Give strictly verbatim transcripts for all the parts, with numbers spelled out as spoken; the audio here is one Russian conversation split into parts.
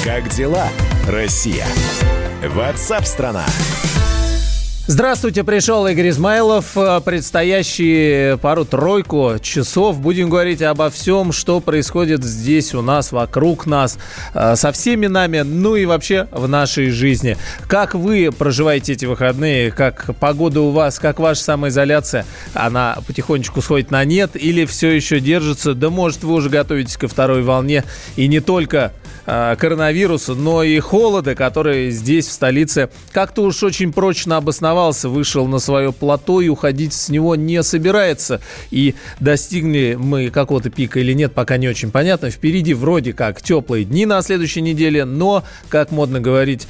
Как дела, Россия? Ватсап-страна! Здравствуйте, пришел Игорь Измайлов. Предстоящие пару-тройку часов будем говорить обо всем, что происходит здесь у нас, вокруг нас, со всеми нами, ну и вообще в нашей жизни. Как вы проживаете эти выходные, как погода у вас, как ваша самоизоляция? Она потихонечку сходит на нет или все еще держится? Да может, вы уже готовитесь ко второй волне и не только коронавируса, но и холода, который здесь, в столице, как-то уж очень прочно обосновался, вышел на свое плато и уходить с него не собирается. И достигли мы какого-то пика или нет, пока не очень понятно. Впереди вроде как теплые дни на следующей неделе, но, как модно говорить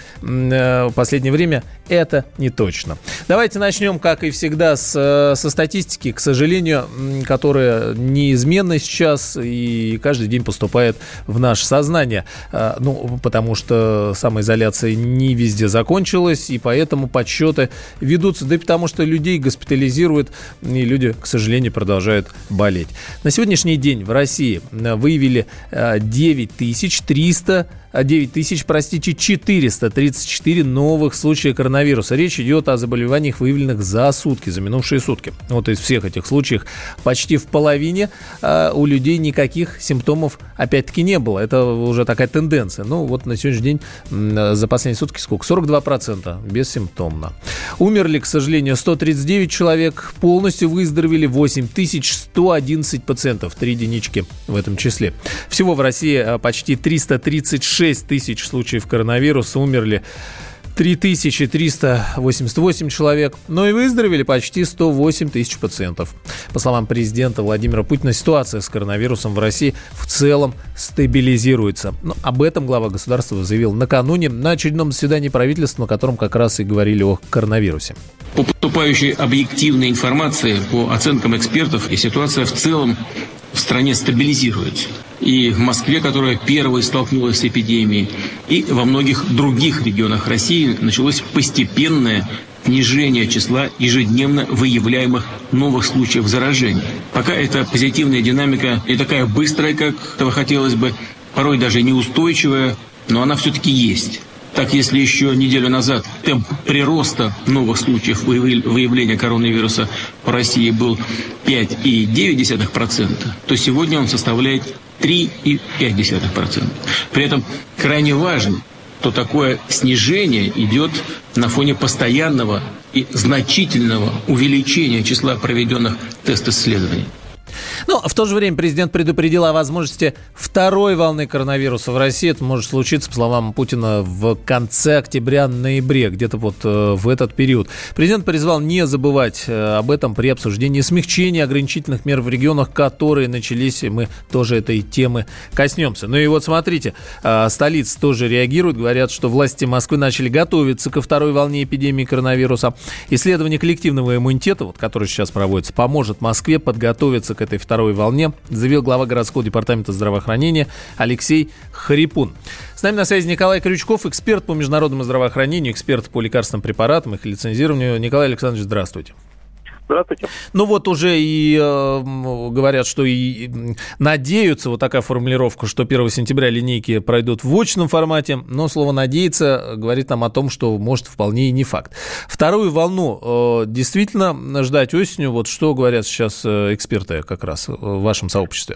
в последнее время, это не точно. Давайте начнем, как и всегда, с, со статистики, к сожалению, которая неизменна сейчас и каждый день поступает в наше сознание. Ну, потому что самоизоляция не везде закончилась, и поэтому подсчеты ведутся. Да и потому что людей госпитализируют, и люди, к сожалению, продолжают болеть. На сегодняшний день в России выявили девять тысяч триста девять тысяч, простите, четыреста тридцать четыре новых случая коронавируса. Речь идет о заболеваниях, выявленных за сутки, за минувшие сутки. Вот из всех этих случаев почти в половине а, у людей никаких симптомов опять-таки не было. Это уже такая тенденция. Ну вот на сегодняшний день м, за последние сутки сколько? сорок два процента бессимптомно. Умерли, к сожалению, сто тридцать девять человек. Полностью выздоровели восемь тысяч сто одиннадцать пациентов. Три единички в этом числе. Всего в России почти триста тридцать шесть тысяч случаев коронавируса, умерли три тысячи триста восемьдесят восемь человек, но и выздоровели почти сто восемь тысяч пациентов. По словам президента Владимира Путина, ситуация с коронавирусом в России в целом стабилизируется. Но об этом глава государства заявил накануне на очередном заседании правительства, на котором как раз и говорили о коронавирусе. По поступающей объективной информации, по оценкам экспертов, и ситуация в целом в стране стабилизируется. И в Москве, которая первой столкнулась с эпидемией, и во многих других регионах России началось постепенное снижение числа ежедневно выявляемых новых случаев заражения. Пока эта позитивная динамика не такая быстрая, как этого хотелось бы, порой даже неустойчивая, но она все-таки есть. Так, если еще неделю назад темп прироста новых случаев выявления коронавируса по России был пять целых девять десятых процента, то сегодня он составляет три целых пять десятых процента. При этом крайне важно, что такое снижение идет на фоне постоянного и значительного увеличения числа проведенных тест-исследований. Но в то же время президент предупредил о возможности второй волны коронавируса в России. Это может случиться, по словам Путина, в конце октября-ноябре, где-то вот э, в этот период. Президент призвал не забывать э, об этом при обсуждении смягчения ограничительных мер в регионах, которые начались, и мы тоже этой темы коснемся. Ну и вот смотрите, э, столица тоже реагирует, говорят, что власти Москвы начали готовиться ко второй волне эпидемии коронавируса. Исследование коллективного иммунитета, вот, которое сейчас проводится, поможет Москве подготовиться к этой второй волне, заявил глава городского департамента здравоохранения Алексей Харипун. С нами на связи Николай Крючков, эксперт по международному здравоохранению, эксперт по лекарственным препаратам, их лицензированию. Николай Александрович, здравствуйте. Здравствуйте. Ну вот уже и э, говорят, что и надеются, вот такая формулировка, что первого сентября линейки пройдут в очном формате, но слово «надеяться» говорит нам о том, что может вполне и не факт. Вторую волну э, действительно ждать осенью, вот что говорят сейчас эксперты как раз в вашем сообществе?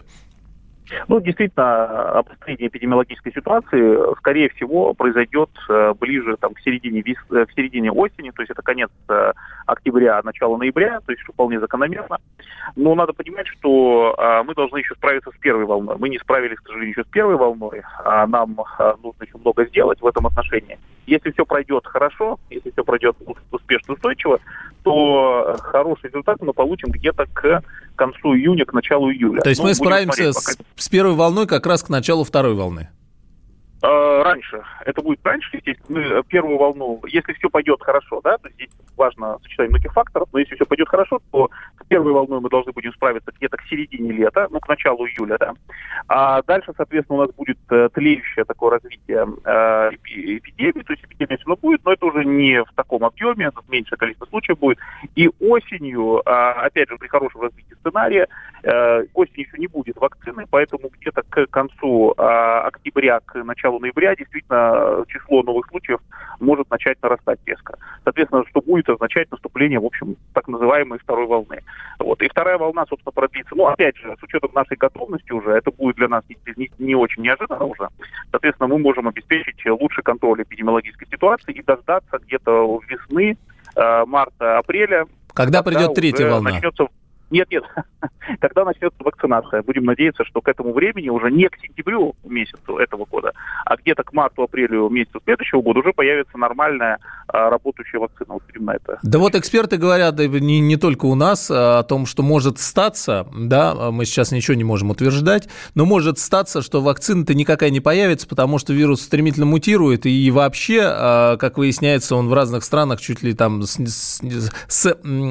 Ну, действительно, обострение эпидемиологической ситуации, скорее всего, произойдет ближе там, к середине, к середине осени, то есть это конец октября, начало ноября, то есть что вполне закономерно. Но надо понимать, что мы должны еще справиться с первой волной. Мы не справились, к сожалению, еще с первой волной, а нам нужно еще много сделать в этом отношении. Если все пройдет хорошо, если все пройдет успешно и устойчиво, то хороший результат мы получим где-то к концу июня, к началу июля. То есть ну, мы справимся с, пока... с первой волной как раз к началу второй волны? Раньше. Это будет раньше, естественно. Мы первую волну, если все пойдет хорошо, да, то здесь важно сочетание многих факторов, но если все пойдет хорошо, то с первой волной мы должны будем справиться где-то к середине лета, ну, к началу июля, да. А дальше, соответственно, у нас будет тлеющее такое развитие э, эпидемии, то есть эпидемия все равно будет, но это уже не в таком объеме, это меньшее количество случаев будет. И осенью, э, опять же, при хорошем развитии сценария, э, осенью еще не будет вакцины, поэтому где-то к концу э, октября, к началу началу ноября действительно число новых случаев может начать нарастать резко. Соответственно, что будет означать наступление, в общем, так называемой второй волны. Вот. И вторая волна, собственно, продлится. Ну, опять же, с учетом нашей готовности уже, это будет для нас не, не, не очень неожиданно уже. Соответственно, мы можем обеспечить лучший контроль эпидемиологической ситуации и дождаться где-то весны, э, марта, апреля. Когда, когда придет третья волна? Начнется... Нет, нет. Когда начнется вакцинация, будем надеяться, что к этому времени, уже не к сентябрю месяцу этого года, а где-то к марту-апрелю месяцу следующего года уже появится нормальная а, работающая вакцина. Вот будем на это. Да вот эксперты говорят, не, не только у нас, а о том, что может статься, да, мы сейчас ничего не можем утверждать, но может статься, что вакцина-то никакая не появится, потому что вирус стремительно мутирует, и вообще, а, как выясняется, он в разных странах чуть ли там с, с, с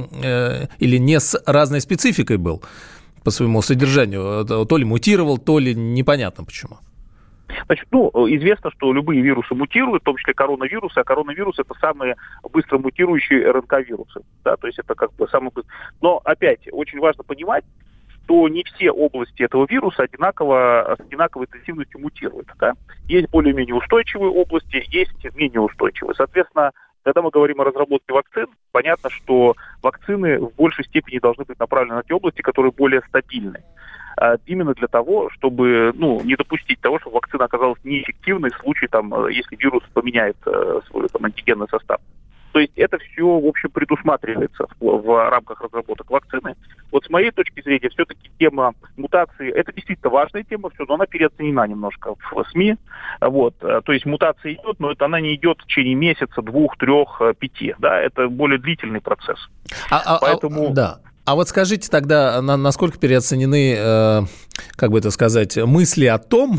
э, или не с разной спецификой был по своему содержанию. То ли мутировал, то ли непонятно почему. Значит, ну, известно, что любые вирусы мутируют, в том числе коронавирусы, а коронавирусы — это самые быстро мутирующие эр эн ка-вирусы. Да, то есть это как бы самый быстрый. Но, опять, очень важно понимать, что не все области этого вируса одинаково, с одинаковой интенсивностью мутируют. Да? Есть более-менее устойчивые области, есть менее устойчивые. Соответственно, когда мы говорим о разработке вакцин, понятно, что вакцины в большей степени должны быть направлены на те области, которые более стабильны. А именно для того, чтобы ну, не допустить того, чтобы вакцина оказалась неэффективной в случае, там, если вирус поменяет э, свой там, антигенный состав. То есть это все, в общем, предусматривается в, в рамках разработок вакцины. Вот с моей точки зрения, все-таки тема мутации, это действительно важная тема, все, но она переоценена немножко в СМИ. Вот. То есть мутация идет, но это она не идет в течение месяца, двух, трех, пяти. Да? Это более длительный процесс. А, Поэтому... а, да. А вот скажите тогда, на, насколько переоценены, э, как бы это сказать, мысли о том,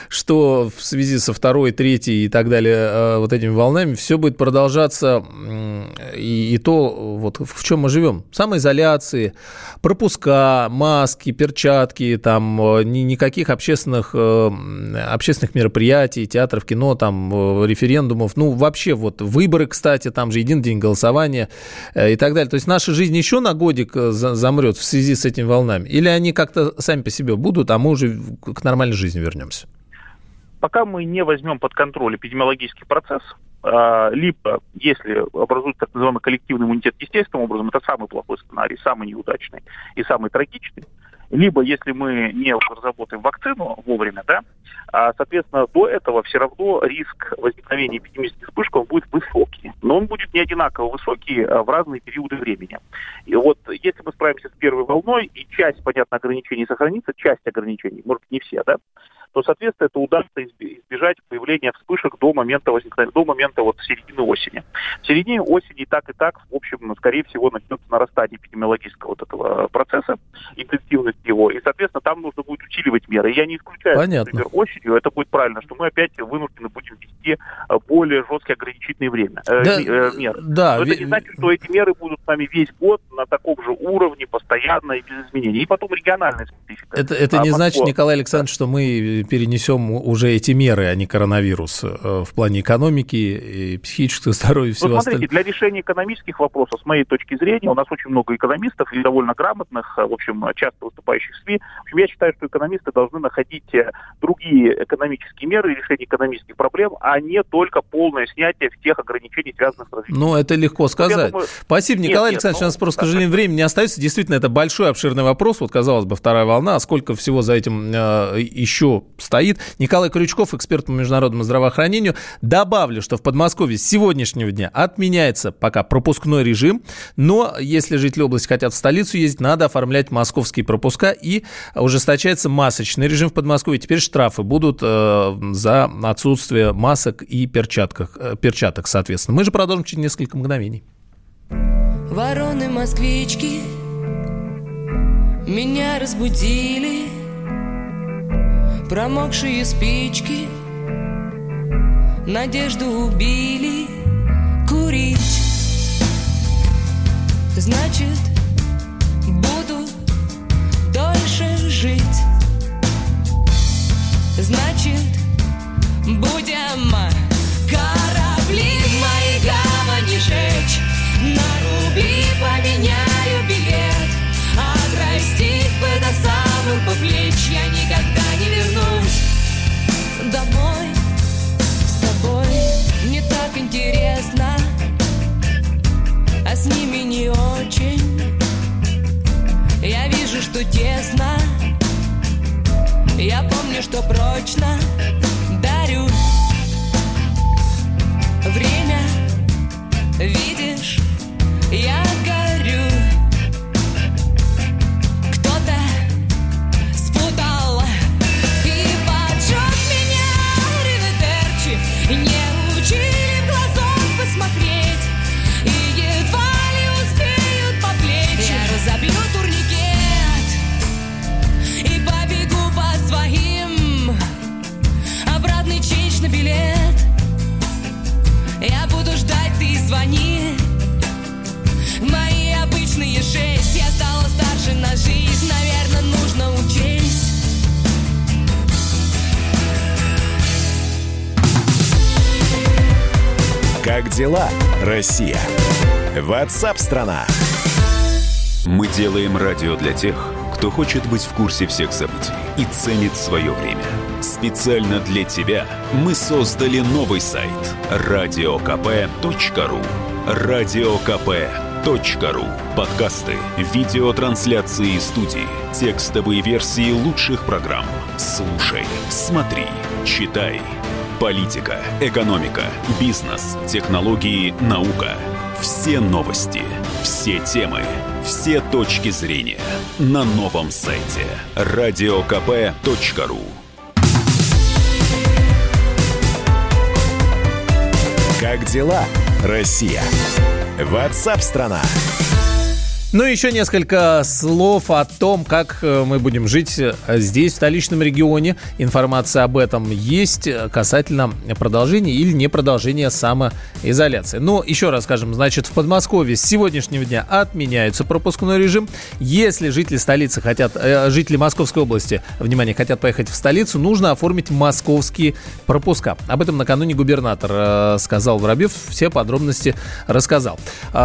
что в связи со второй, третьей и так далее э, вот этими волнами все будет продолжаться, э, и, и то, вот в чем мы живем. Самоизоляции, пропуска, маски, перчатки, там, э, ни, никаких общественных, э, общественных мероприятий, театров, кино, там, э, референдумов, ну, вообще вот выборы, кстати, там же единый день голосования э, и так далее. То есть наша жизнь еще на годик замрет в связи с этими волнами? Или они как-то сами по себе будут, а мы уже к нормальной жизни вернемся? Пока мы не возьмем под контроль эпидемиологический процесс, либо если образуется так называемый коллективный иммунитет естественным образом, это самый плохой сценарий, самый неудачный и самый трагичный, либо если мы не разработаем вакцину вовремя, да, соответственно, до этого все равно риск возникновения эпидемических вспышек он будет высокий. Но он будет не одинаково высокий в разные периоды времени. И вот если мы справимся с первой волной, и часть, понятно, ограничений сохранится, часть ограничений, может быть, не все, да, то, соответственно, это удастся избежать появления вспышек до момента возникновения, до момента вот середины осени. В середине осени и так, и так, в общем, скорее всего, начнется нарастание эпидемиологического вот этого процесса, интенсивность его, и, соответственно, там нужно будет усиливать меры. Я не исключаю, Понятно. например, осенью, это будет правильно, что мы опять вынуждены будем ввести более жесткие ограничительные время, да, э, меры. Да, Но ви... это не значит, что эти меры будут с нами весь год на таком же уровне, постоянно и без изменений. И потом региональная специфика. Это, это не а, значит, Москва... Николай Александрович, что мы перенесем уже эти меры, а не коронавирус в плане экономики и психического здоровья и всего ну, смотрите, остального. Для решения экономических вопросов, с моей точки зрения, у нас очень много экономистов и довольно грамотных, в общем, часто выступающих в СМИ. В общем, я считаю, что экономисты должны находить другие экономические меры и решение экономических проблем, а не только полное снятие всех ограничений, связанных с развитием. Ну, это легко сказать. Думаю... Спасибо, Николай нет, Александрович. Нет, ну, у нас просто, к сожалению, времени не остается. Действительно, это большой, обширный вопрос. Вот, казалось бы, вторая волна. А сколько всего за этим э, еще стоит? Николай Крючков, эксперт по международному здравоохранению. Добавлю, что в Подмосковье с сегодняшнего дня отменяется пока пропускной режим, но если жители области хотят в столицу ездить, надо оформлять московские пропуска, и ужесточается масочный режим в Подмосковье. Теперь штрафы будут э, за отсутствие масок и перчаток, э, перчаток, соответственно. Мы же продолжим через несколько мгновений. Вороны-москвички меня разбудили, промокшие спички надежду убили. Курить значит, буду дольше жить. Значит, будем корабли в моей гавани жечь, на рубли поменяю билет, а простить бы до самых по плечь я никогда не вернусь домой. бесконечно дарю. Время, видишь, я горю. Кто-то спутал и поджег меня риведерчи. Не учили в глазок посмотреть, и едва ли успеют по плечи. Я разобью турникет и побегу по своим. Обратный ченч на билет. Я буду ждать, ты звони. Мои обычные шесть. Я стала старше на жизнь, наверное, нужно учесть. Как дела, Россия? Ватсап-страна! Мы делаем радио для тех, кто хочет быть в курсе всех событий и ценит свое время. Специально для тебя мы создали новый сайт радио ка пэ точка ру. радио ка пэ точка ру. Подкасты, видеотрансляции студии, текстовые версии лучших программ. Слушай, смотри, читай. Политика, экономика, бизнес, технологии, наука. Все новости, все темы, все точки зрения на новом сайте радио ка пэ точка ру. Как дела, Россия? Ватсап-страна! Ну, еще несколько слов о том, как мы будем жить здесь, в столичном регионе. Информация об этом есть касательно продолжения или не продолжения самоизоляции. Но еще раз скажем, значит, в Подмосковье с сегодняшнего дня отменяется пропускной режим. Если жители столицы хотят, жители Московской области, внимание, хотят поехать в столицу, нужно оформить московские пропуска. Об этом накануне губернатор сказал Воробьев, все подробности рассказал.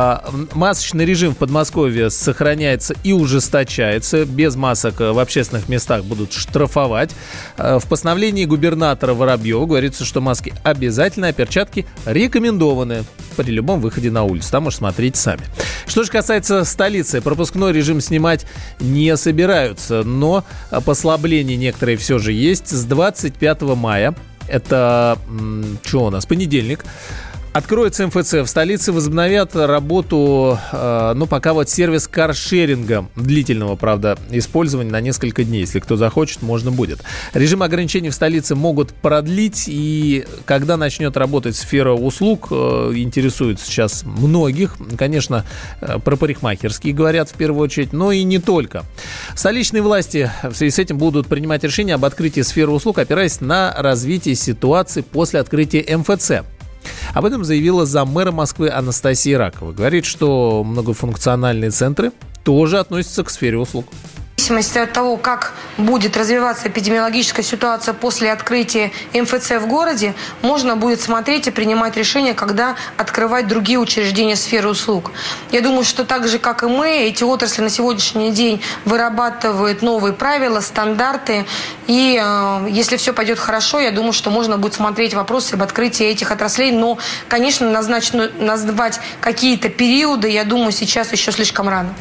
Масочный режим в Подмосковье сохраняется и ужесточается. Без масок в общественных местах будут штрафовать. В постановлении губернатора Воробьева говорится, что маски обязательны, а перчатки рекомендованы при любом выходе на улицу. Там уж смотрите сами. Что же касается столицы, пропускной режим снимать не собираются, но послабления некоторые все же есть. С двадцать пятого мая, это, что у нас, понедельник, откроется эм эф цэ. В столице возобновят работу, э, ну, пока вот сервис каршеринга, длительного, правда, использования на несколько дней. Если кто захочет, можно будет. Режим ограничений в столице могут продлить. И когда начнет работать сфера услуг, э, интересует сейчас многих. Конечно, э, про парикмахерские говорят в первую очередь, но и не только. Столичные власти в связи с этим будут принимать решения об открытии сферы услуг, опираясь на развитие ситуации после открытия эм эф цэ. Об этом заявила заммэра Москвы Анастасия Ракова. Говорит, что многофункциональные центры тоже относятся к сфере услуг. В зависимости от того, как будет развиваться эпидемиологическая ситуация после открытия эм эф цэ в городе, можно будет смотреть и принимать решения, когда открывать другие учреждения сферы услуг. Я думаю, что так же, как и мы, эти отрасли на сегодняшний день вырабатывают новые правила, стандарты. И э, если все пойдет хорошо, я думаю, что можно будет смотреть вопросы об открытии этих отраслей. Но, конечно, назначено, назвать какие-то периоды, я думаю, сейчас еще слишком рано.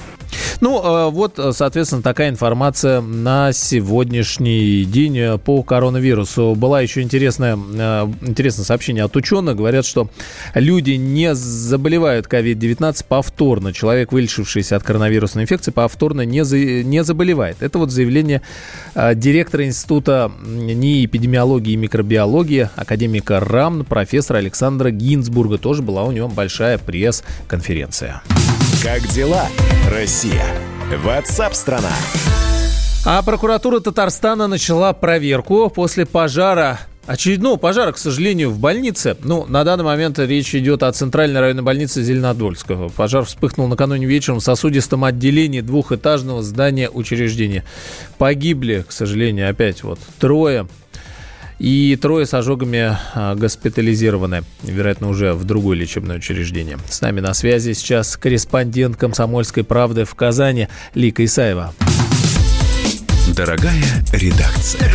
Ну, вот, соответственно, такая информация на сегодняшний день по коронавирусу. Была еще интересное, интересное сообщение от ученых. Говорят, что люди не заболевают ковид девятнадцать повторно. Человек, вылечившийся от коронавирусной инфекции, повторно не, за, не заболевает. Это вот заявление директора Института НИИ эпидемиологии и микробиологии, академика РАМ, профессора Александра Гинзбурга. Тоже была у него большая пресс-конференция. Как дела, Россия? Ватсап-страна! А прокуратура Татарстана начала проверку после пожара, очередного пожара, к сожалению, в больнице. Ну, на данный момент речь идет о центральной районной больнице Зеленодольского. Пожар вспыхнул накануне вечером в сосудистом отделении двухэтажного здания учреждения. Погибли, к сожалению, опять вот трое. И трое с ожогами госпитализированы, вероятно, уже в другое лечебное учреждение. С нами на связи сейчас корреспондент «Комсомольской правды» в Казани Лика Исаева. Дорогая редакция.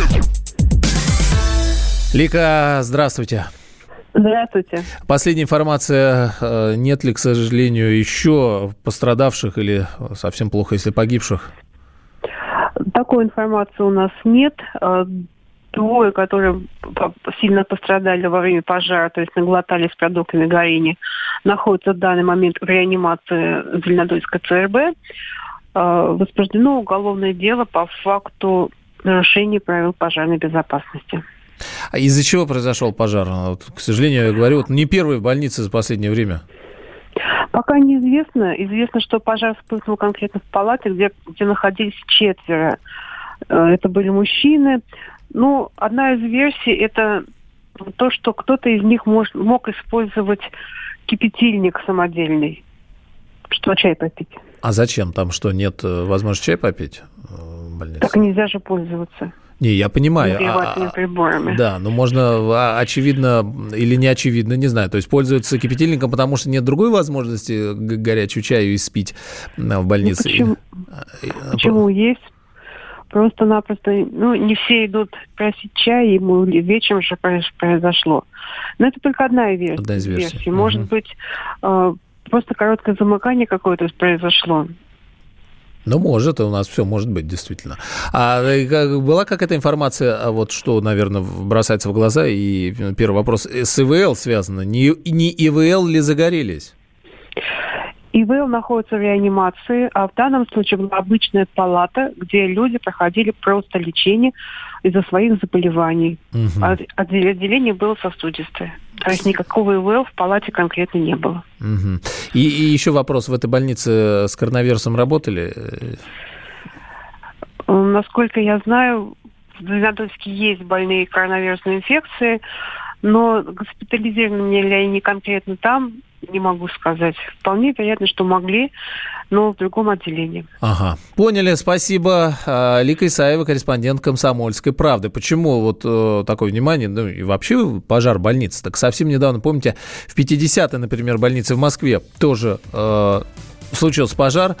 Лика, здравствуйте. Здравствуйте. Последняя информация, нет ли, к сожалению, еще пострадавших или совсем плохо, если погибших? Такой информации у нас нет. двое, которые сильно пострадали во время пожара, то есть наглотались продуктами горения, находятся в данный момент в реанимации Зеленодольской ЦРБ. Возбуждено уголовное дело по факту нарушения правил пожарной безопасности. А из-за чего произошел пожар? Вот, к сожалению, я говорю, вот не первый в больнице за последнее время. Пока неизвестно. Известно, что пожар вспыхнул конкретно в палате, где, где находились четверо. Это были мужчины. Ну, одна из версий – это то, что кто-то из них мож, мог использовать кипятильник самодельный, чтобы чай попить. А зачем? Там что, нет возможности чай попить в больнице? Так нельзя же пользоваться. Не, я понимаю. Нагревательными приборами. Да, но можно, очевидно, или не очевидно, не знаю. То есть пользуются кипятильником, потому что нет другой возможности горячую чаю испить в больнице. Ну, почему? Почему есть? Просто-напросто, ну, не все идут просить чай, ему вечером же произошло. Но это только одна версия. Одна из версий. версий. Может угу. быть, э, просто короткое замыкание какое-то произошло. Ну, может, у нас все может быть, действительно. А была какая-то информация, вот что, наверное, бросается в глаза, и первый вопрос, с ИВЛ связано, не, не ИВЛ ли загорелись? ИВЛ находится в реанимации, а в данном случае была обычная палата, где люди проходили просто лечение из-за своих заболеваний. Угу. А отделение было сосудистое. То есть никакого ИВЛ в палате конкретно не было. Угу. И, и еще вопрос. В этой больнице с коронавирусом работали? Насколько я знаю, в Зеленодольске есть больные коронавирусной инфекцией, но госпитализированы ли они конкретно там, не могу сказать. Вполне вероятно, что могли, но в другом отделении. Ага, поняли, спасибо. Лика Исаева, корреспондент «Комсомольской правды». Почему вот э, такое внимание, ну и вообще пожар больницы? Так совсем недавно, помните, в пятидесятой, например, больнице в Москве тоже э, случился пожар,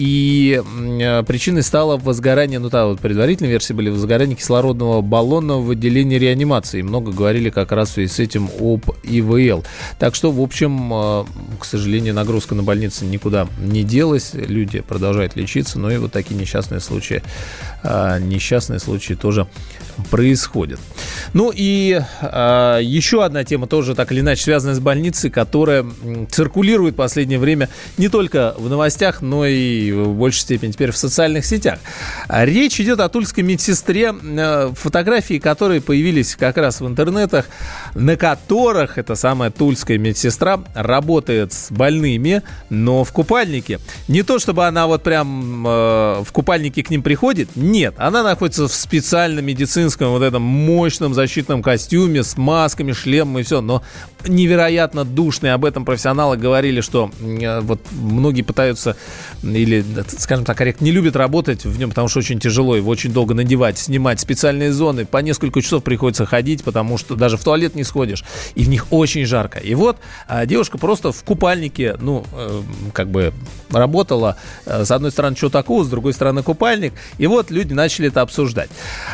и э, причиной стало возгорание, ну да, вот предварительные версии были возгорание кислородного баллона в отделении реанимации. Много говорили как раз в связи с этим об ИВЛ. Так что, в общем, э, к сожалению, нагрузка на больницы никуда не делась. Люди продолжают лечиться, но и вот такие несчастные случаи, э, несчастные случаи тоже происходят. Ну и э, еще одна тема, тоже так или иначе связанная с больницей, которая циркулирует в последнее время не только в новостях, но и в большей степени теперь в социальных сетях. Речь идет о тульской медсестре, фотографии которой появились как раз в интернетах, на которых эта самая тульская медсестра работает с больными, но в купальнике. Не то, чтобы она вот прям э, в купальнике к ним приходит, нет. Она находится в специальном медицинском вот этом мощном защитном костюме с масками, шлемом и все, но невероятно душный. Об этом профессионалы говорили, что э, вот многие пытаются или, скажем так, корректно, не любят работать в нем, потому что очень тяжело его очень долго надевать, снимать специальные зоны. По несколько часов приходится ходить, потому что даже в туалет не сходишь, и в них очень жарко. И вот а, девушка просто в купальнике, ну, э, как бы работала. С одной стороны, что такого, с другой стороны, купальник. И вот люди начали это обсуждать.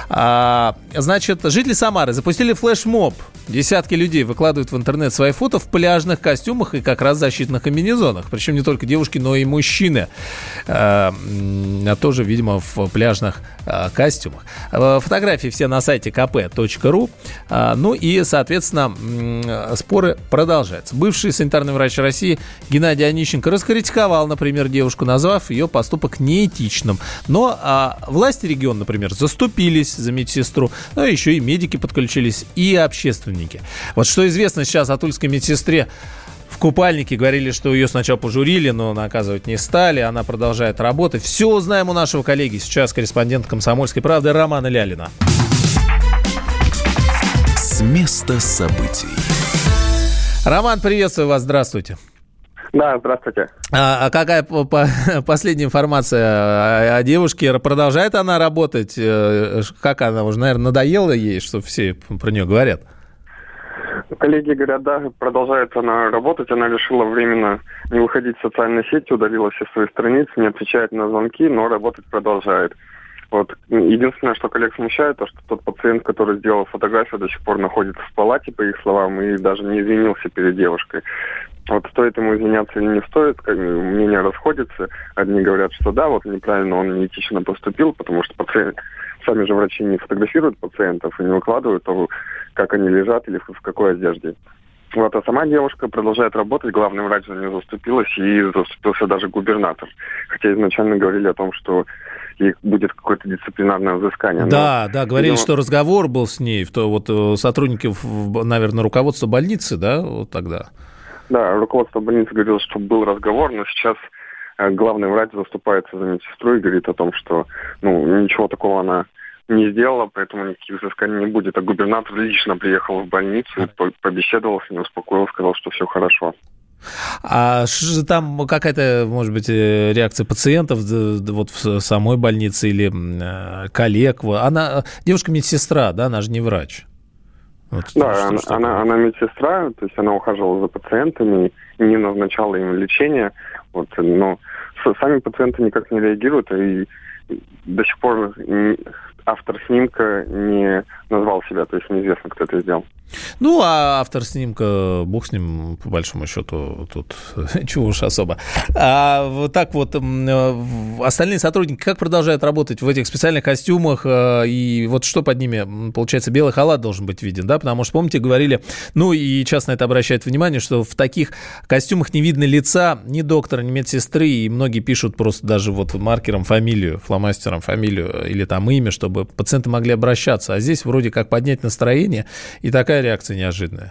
А, значит, жители Самары запустили флешмоб. Десятки людей выкладывают в интернет свои фото в пляжных костюмах и как раз защитных комбинезонах. Причем не только девушки, но и мужчины. А, тоже, видимо, в пляжных а, костюмах. А, фотографии все на сайте ка пэ точка ру. А, ну и, соответственно, споры продолжаются. Бывший санитарный врач России Геннадий Онищенко раскритиковал, например, девушку, назвав ее поступок неэтичным. Но а, власти региона, например, заступились за медсестру, но еще и медики подключились, и общественники. Вот что известно сейчас о тульской медсестре. В купальнике говорили, что ее сначала пожурили, но наказывать не стали. Она продолжает работать. Все узнаем у нашего коллеги. Сейчас корреспондент «Комсомольской правды» Романа Лялина. С места событий. Роман, приветствую вас. Здравствуйте. Да, здравствуйте. А, а какая по- по- последняя информация о, о девушке? Продолжает она работать? Как она? Уже, наверное, надоело ей, что все про нее говорят? Коллеги говорят, да, продолжает она работать. Она решила временно не выходить в социальные сети, удалила все свои страницы, не отвечает на звонки, но работать продолжает. Вот. Единственное, что коллег смущает, то, что тот пациент, который сделал фотографию, до сих пор находится в палате, по их словам, и даже не извинился перед девушкой. Вот стоит ему извиняться или не стоит, мнения расходятся. Одни говорят, что да, вот неправильно он неэтично поступил, потому что пациент, сами же врачи не фотографируют пациентов и не выкладывают того, как они лежат или в какой одежде. Вот, а сама девушка продолжает работать, главный врач за нее заступилась, и заступился даже губернатор. Хотя изначально говорили о том, что ей будет какое-то дисциплинарное взыскание. Да, но, да, говорили, но... что разговор был с ней, то вот сотрудники, наверное, руководства больницы, да, вот тогда? Да, руководство больницы говорило, что был разговор, но сейчас главный врач заступается за медсестру и говорит о том, что ну, ничего такого она не сделала, поэтому никаких взысканий не будет. А губернатор лично приехал в больницу, побеседовал с ней, успокоил, сказал, что все хорошо. А там какая-то, может быть, реакция пациентов вот в самой больнице или коллег? Она девушка-медсестра, да, она же не врач. Вот, да, что, она, что она, она медсестра, то есть она ухаживала за пациентами, не назначала им лечение, вот, но сами пациенты никак не реагируют, и до сих пор автор снимка не назвал себя, то есть неизвестно, кто это сделал. Ну, а автор снимка, бог с ним, по большому счету, тут чего уж особо. А вот так вот, остальные сотрудники как продолжают работать в этих специальных костюмах? И вот что под ними, получается, белый халат должен быть виден, да? Потому что, помните, говорили, ну и часто на это обращают внимание, что в таких костюмах не видно лица ни доктора, ни медсестры, и многие пишут просто даже вот маркером фамилию, фломастером фамилию или там имя, чтобы пациенты могли обращаться. А здесь вроде как поднять настроение, и такая реакция неожиданная.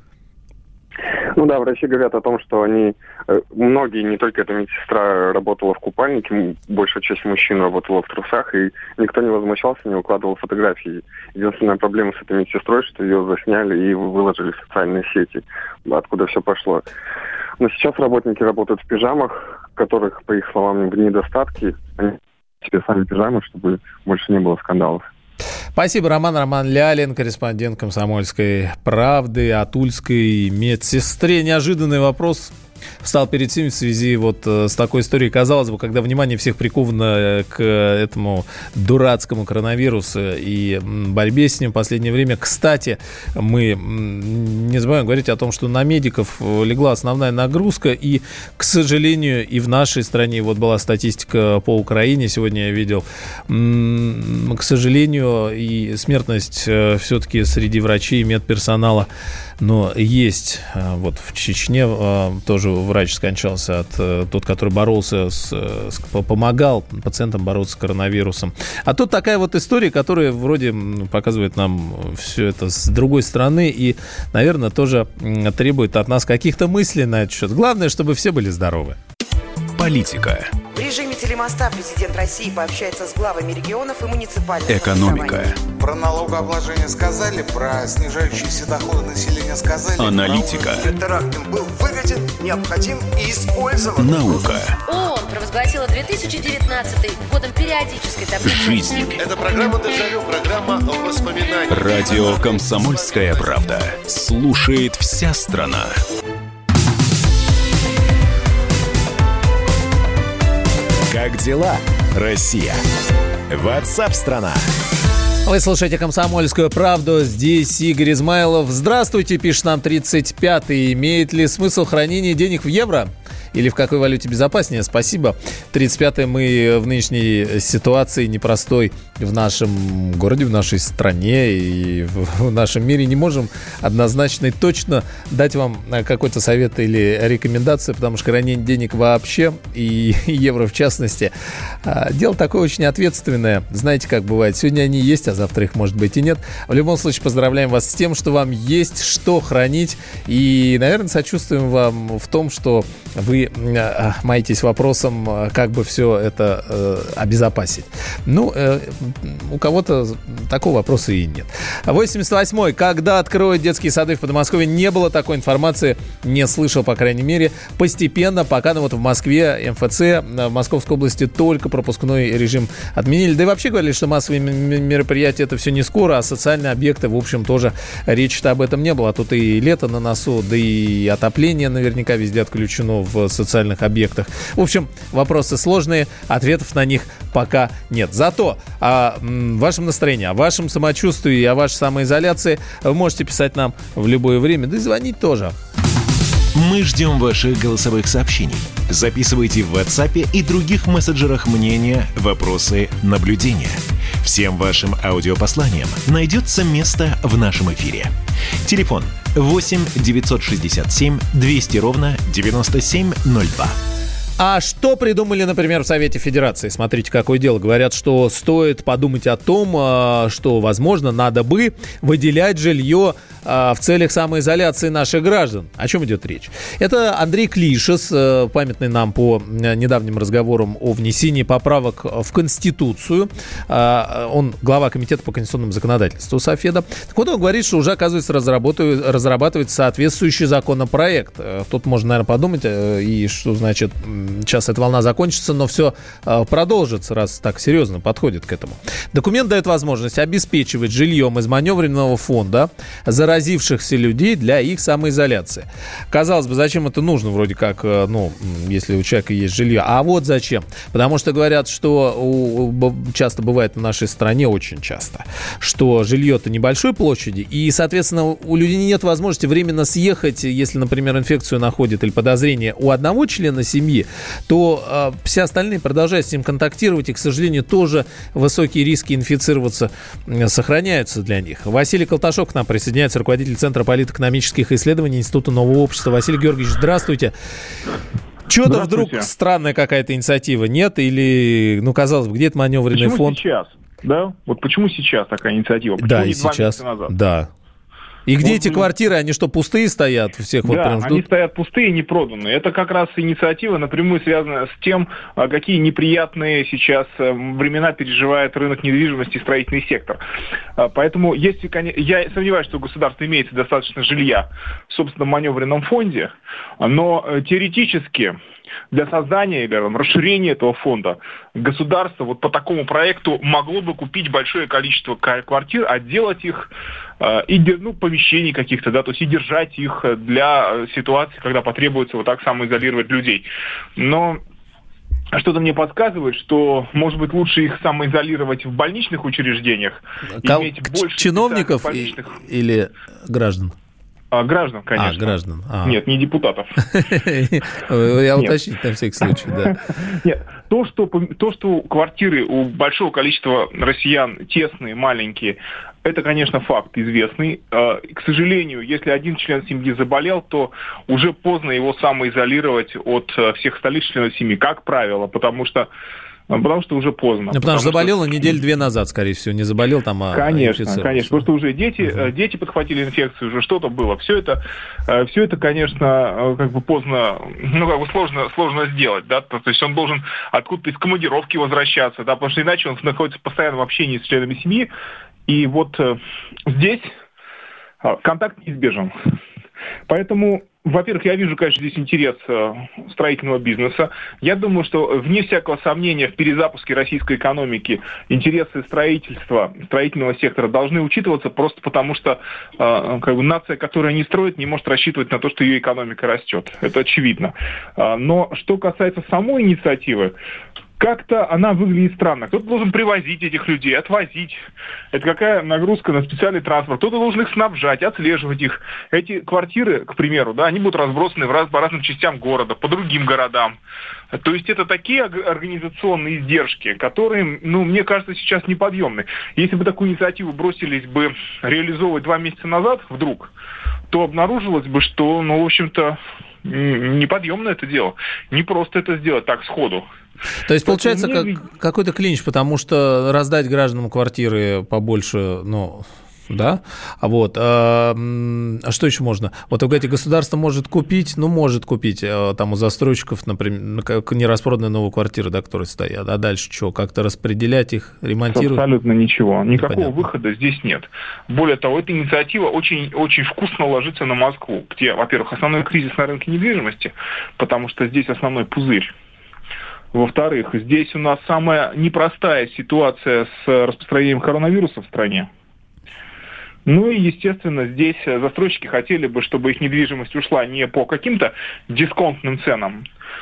Ну да, врачи говорят о том, что они, многие, не только эта медсестра работала в купальнике, большая часть мужчин работала в трусах, и никто не возмущался, не укладывал фотографии. Единственная проблема с этой медсестрой, что ее засняли и выложили в социальные сети, откуда все пошло. Но сейчас работники работают в пижамах, которых, по их словам, недостатки. Они себе сами пижамы, чтобы больше не было скандалов. Спасибо, Роман. Роман Лялин, корреспондент «Комсомольской правды» о тульской медсестре. Неожиданный вопрос встал перед всеми в связи вот с такой историей. Казалось бы, когда внимание всех приковано к этому дурацкому коронавирусу и борьбе с ним в последнее время. Кстати, мы не забываем говорить о том, что на медиков легла основная нагрузка. И, к сожалению, и в нашей стране, вот была статистика по Украине, сегодня я видел, к сожалению, и смертность все-таки среди врачей и медперсонала, но есть. Вот в Чечне тоже врач скончался, от, тот, который боролся, с, с, помогал пациентам бороться с коронавирусом. А тут такая вот история, которая вроде показывает нам все это с другой стороны и, наверное, тоже требует от нас каких-то мыслей на этот счет. Главное, чтобы все были здоровы. Политика. В режиме телемоста президент России пообщается с главами регионов и муниципальных Экономика. Про налогообложение сказали, про снижающиеся доходы населения сказали. Аналитика. Теракт был выгоден, необходим и использован. Наука. ООН провозгласила две тысячи девятнадцатый годом периодической таблицы. Жизнь. Это программа «Дежавю», программа воспоминаний. Радио «Комсомольская правда». Слушает вся страна. Как дела, Россия? Ватсап-страна! Вы слушаете «Комсомольскую правду». Здесь Игорь Измайлов. Здравствуйте, пишет нам тридцать пятый. Имеет ли смысл хранение денег в евро? Или в какой валюте безопаснее? Спасибо. тридцать пятый. Мы в нынешней ситуации непростой в нашем городе, в нашей стране и в нашем мире не можем однозначно и точно дать вам какой-то совет или рекомендацию, потому что хранение денег вообще и евро в частности дело такое очень ответственное. Знаете, как бывает, сегодня они есть, а завтра их может быть и нет. В любом случае поздравляем вас с тем, что вам есть что хранить, и, наверное, сочувствуем вам в том, что вы маетесь вопросом, как бы все это э, обезопасить. Ну, э, у кого-то такого вопроса и нет. восемьдесят восьмой. Когда откроют детские сады в Подмосковье? Не было такой информации, не слышал, по крайней мере. Постепенно, пока ну, вот в Москве, эм эф цэ, в Московской области только пропускной режим отменили. Да и вообще говорили, что массовые мероприятия это все не скоро, а социальные объекты, в общем, тоже речи-то об этом не было. А тут и лето на носу, да и отопление наверняка везде отключено в социальных объектах. В общем, вопросы сложные, ответов на них пока нет. Зато о вашем настроении, о вашем самочувствии и о вашей самоизоляции вы можете писать нам в любое время, да и звонить тоже. Мы ждем ваших голосовых сообщений. Записывайте в WhatsApp и других мессенджерах мнения, вопросы, наблюдения. Всем вашим аудиопосланиям найдется место в нашем эфире. Телефон восемь девятьсот шестьдесят семь двести ровно девяносто семь ноль два. А что придумали, например, в Совете Федерации? Смотрите, какое дело. Говорят, что стоит подумать о том, что, возможно, надо бы выделять жилье в целях самоизоляции наших граждан. О чем идет речь? Это Андрей Клишес, памятный нам по недавним разговорам о внесении поправок в Конституцию. Он глава Комитета по конституционному законодательству Софеда. Так вот, он говорит, что уже, оказывается, разрабатывается соответствующий законопроект. Тут можно, наверное, подумать, и что значит... Сейчас эта волна закончится, но все э, продолжится, раз так серьезно подходит к этому. Документ дает возможность обеспечивать жильем из маневренного фонда заразившихся людей для их самоизоляции. Казалось бы, зачем это нужно, вроде как, э, ну, если у человека есть жилье. А вот зачем. Потому что говорят, что у, часто бывает в нашей стране, очень часто, что жилье-то небольшой площади, и, соответственно, у людей нет возможности временно съехать, если, например, инфекцию находит или подозрение у одного члена семьи, то э, все остальные продолжают с ним контактировать, и, к сожалению, тоже высокие риски инфицироваться э, сохраняются для них. Василий Колташов к нам присоединяется, руководитель Центра политэкономических исследований Института нового общества. Василий Георгиевич, здравствуйте. Что-то вдруг странная какая-то инициатива, нет? Или, ну, казалось бы, где это маневренный почему фонд? Почему сейчас? Да? Вот почему сейчас такая инициатива? Почему да, не и два сейчас. месяца назад? Да. И где вот, эти квартиры, они что, пустые стоят? Всех да, вот прям ждут? Они стоят пустые, не проданные. Это как раз инициатива напрямую связана с тем, какие неприятные сейчас времена переживает рынок недвижимости и строительный сектор. Поэтому, если, я сомневаюсь, что у государства имеется достаточно жилья в собственном маневренном фонде, но теоретически для создания или там, расширения этого фонда государство вот по такому проекту могло бы купить большое количество квартир, отделать их э, и ну, помещений каких-то, да, то есть и держать их для ситуации, когда потребуется вот так самоизолировать людей. Но что-то мне подсказывает, что, может быть, лучше их самоизолировать в больничных учреждениях, Кол- иметь больше чиновников больничных... и, или граждан? А, граждан, конечно. А, граждан. А. Нет, не депутатов. Я уточнить на всякий случай, да. Нет, то, что, то, что квартиры у большого количества россиян тесные, маленькие, это, конечно, факт известный. К сожалению, если один член семьи заболел, то уже поздно его самоизолировать от всех остальных членов семьи, как правило, потому что Потому что уже поздно. Ну, потому, потому что заболел он неделю две назад, скорее всего. Не заболел там, а Конечно, конечно. Потому что уже дети, uh-huh. дети подхватили инфекцию, уже что-то было. Все это, все это, конечно, как бы поздно, ну, как бы сложно, сложно сделать, да. То есть он должен откуда-то из командировки возвращаться, да, потому что иначе он находится в постоянном общении с членами семьи. И вот здесь контакт неизбежен. Поэтому, во-первых, я вижу, конечно, здесь интерес строительного бизнеса. Я думаю, что, вне всякого сомнения, в перезапуске российской экономики интересы строительства, строительного сектора должны учитываться просто потому, что как бы, нация, которая не строит, не может рассчитывать на то, что ее экономика растет. Это очевидно. Но что касается самой инициативы, как-то она выглядит странно. Кто-то должен привозить этих людей, отвозить. Это какая нагрузка на специальный транспорт. Кто-то должен их снабжать, отслеживать их. Эти квартиры, к примеру, да, они будут разбросаны в раз, по разным частям города, по другим городам. То есть это такие организационные издержки, которые, ну, мне кажется, сейчас неподъемны. Если бы такую инициативу бросились бы реализовывать два месяца назад вдруг, то обнаружилось бы, что, ну, в общем-то, неподъемно это дело. Не просто это сделать так сходу. То есть, получается, как, какой-то клинч, потому что раздать гражданам квартиры побольше, ну, да, а вот, а, а что еще можно? Вот, вы говорите, государство может купить, ну, может купить, там, у застройщиков, например, как нераспроданные новые квартиры, да, которые стоят, а дальше что, как-то распределять их, ремонтировать? Абсолютно ничего, никакого Непонятно. выхода здесь нет. Более того, эта инициатива очень, очень вкусно ложится на Москву, где, во-первых, основной кризис на рынке недвижимости, потому что здесь основной пузырь. Во-вторых, здесь у нас самая непростая ситуация с распространением коронавируса в стране. Ну и, естественно, здесь застройщики хотели бы, чтобы их недвижимость ушла не по каким-то дисконтным ценам,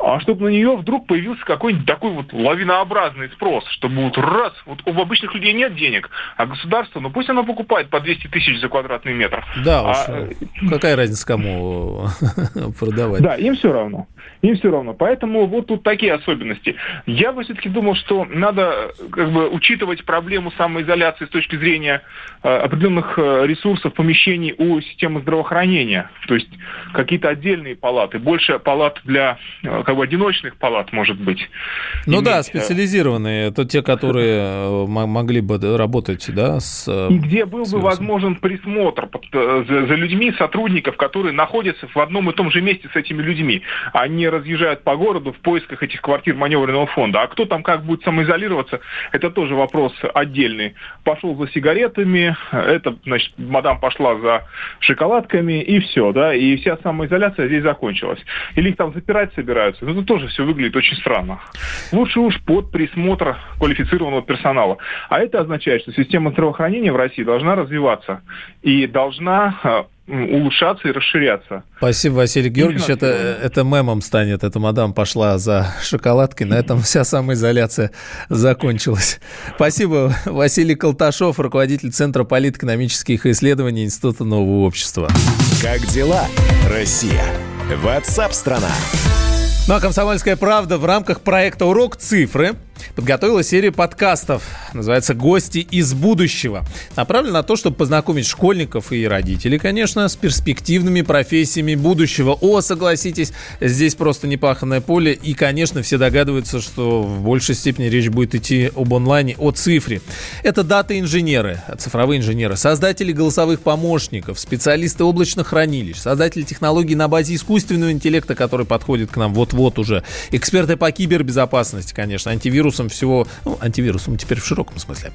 а чтобы на нее вдруг появился какой-нибудь такой вот лавинообразный спрос, чтобы вот раз, вот у обычных людей нет денег, а государство, ну пусть оно покупает по двести тысяч за квадратный метр. Да уж, а, какая разница кому продавать? Да, им все равно, им все равно. Поэтому вот тут такие особенности. Я бы все-таки думал, что надо как бы учитывать проблему самоизоляции с точки зрения э, определенных э, ресурсов, помещений у системы здравоохранения. То есть какие-то отдельные палаты, больше палат для э, как бы одиночных палат, может быть. Ну иметь. да, специализированные, это те, которые могли бы работать, да, с... И где был бы возможен присмотр за, за людьми, сотрудников, которые находятся в одном и том же месте с этими людьми. Они разъезжают по городу в поисках этих квартир маневренного фонда. А кто там как будет самоизолироваться, это тоже вопрос отдельный. Пошел за сигаретами, это, значит, мадам пошла за шоколадками, и все, да, и вся самоизоляция здесь закончилась. Или их там запирать собираются. Ну, это тоже все выглядит очень странно. Лучше уж под присмотр квалифицированного персонала. А это означает, что система здравоохранения в России должна развиваться и должна улучшаться и расширяться. Спасибо, Василий Георгиевич. Это, это мемом станет. Эта мадам пошла за шоколадкой. На этом вся самоизоляция закончилась. Спасибо. Василий Колташов, руководитель Центра политэкономических исследований Института нового общества. Как дела, Россия? WhatsApp-страна. Ну а «Комсомольская правда» в рамках проекта «Урок цифры» подготовила серию подкастов. Называется «Гости из будущего». Направлена на то, чтобы познакомить школьников и родителей, конечно, с перспективными профессиями будущего. О, согласитесь, здесь просто непаханное поле. И, конечно, все догадываются, что в большей степени речь будет идти об онлайне, о цифре. Это дата-инженеры, цифровые инженеры, создатели голосовых помощников, специалисты облачных хранилищ, создатели технологий на базе искусственного интеллекта, который подходит к нам вот-вот уже, эксперты по кибербезопасности, конечно, антивирус всего, ну, антивирусом теперь в широком смысле.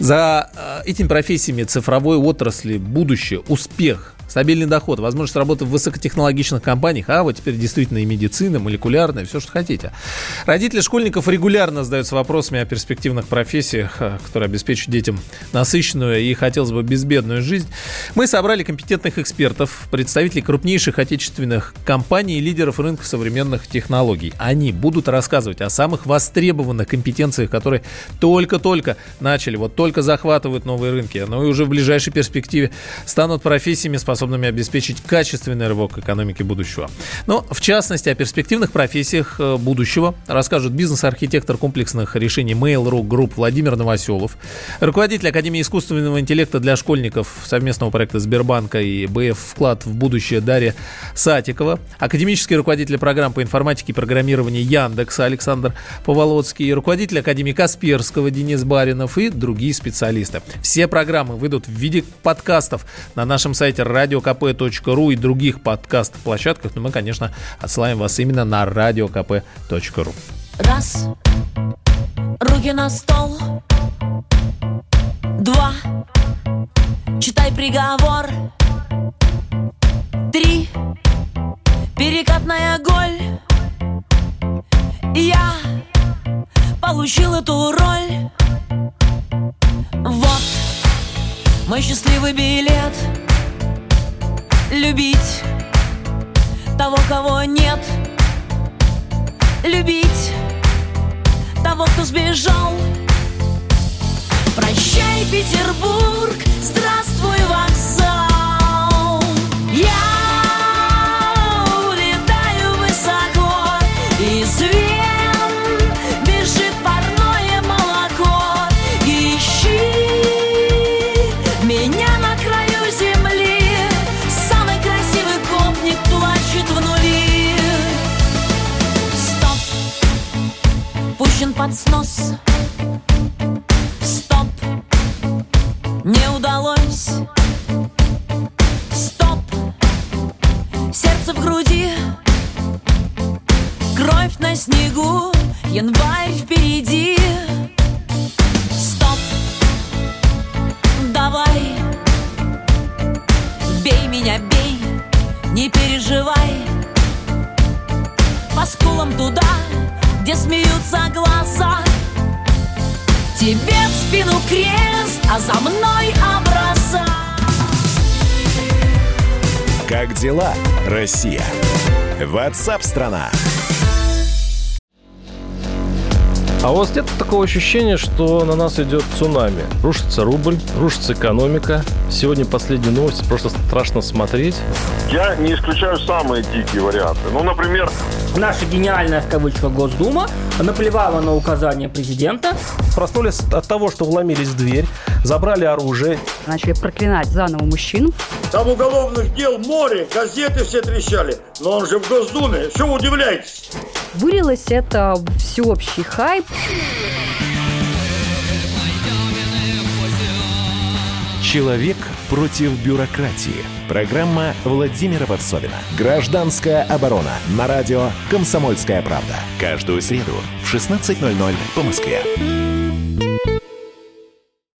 За э, этими профессиями цифровой отрасли будущее, успех, стабильный доход, возможность работы в высокотехнологичных компаниях, а вот теперь действительно и медицина, молекулярная, все, что хотите. Родители школьников регулярно задаются вопросами о перспективных профессиях, которые обеспечат детям насыщенную и, хотелось бы, безбедную жизнь. Мы собрали компетентных экспертов, представителей крупнейших отечественных компаний и лидеров рынка современных технологий. Они будут рассказывать о самых востребованных компетенциях, которые только-только начали, вот только захватывают новые рынки, но и уже в ближайшей перспективе станут профессиями, способными способными обеспечить качественный рывок экономики будущего. Но, в частности, о перспективных профессиях будущего расскажут бизнес-архитектор комплексных решений Mail.ru Group Владимир Новоселов, руководитель Академии искусственного интеллекта для школьников совместного проекта Сбербанка и бэ эф «Вклад в будущее» Дарья Сатикова, академический руководитель программ по информатике и программированию Яндекса Александр Поволоцкий, руководитель Академии Касперского Денис Баринов и другие специалисты. Все программы выйдут в виде подкастов на нашем сайте радио ка пэ точка ру и других подкаст-площадках, но мы, конечно, отсылаем вас именно на радио ка пэ точка ру. Раз, руки на стол. Два, читай приговор. Три, перекатная голь. Я получил эту роль. Вот мой счастливый билет. Любить того, кого нет. Любить того, кто сбежал. Прощай, Петербург, здравствуй, вокзал. Я улетаю высоко, из вен бежит парное молоко. Ищи меня на краю земли. Самый красивый гопник плачет в нули. Стоп, пущен под снос. Стоп, не удалось. Стоп, сердце в груди, кровь на снегу, январь впереди. Стоп, давай, бей меня, бей, не переживай. По скулам туда, где смеются глаза. Тебе в спину крест, а за мной образа. Как дела, Россия? WhatsApp-страна. А у вас нет такого ощущения, что на нас идет цунами? Рушится рубль, рушится экономика. Сегодня последние новости, просто страшно смотреть. Я не исключаю самые дикие варианты. Ну, например... Наша гениальная, в кавычках, Госдума наплевала на указания президента. Проснулись от того, что вломились в дверь, забрали оружие. Начали проклинать заново мужчин. Там уголовных дел море, газеты все трещали. Но он же в Госдуме, что вы удивляетесь? Вылилось это в всеобщий хайп. Человек против бюрократии. Программа Владимира Варсовина. Гражданская оборона. На радио «Комсомольская правда». Каждую среду в шестнадцать ноль ноль по Москве.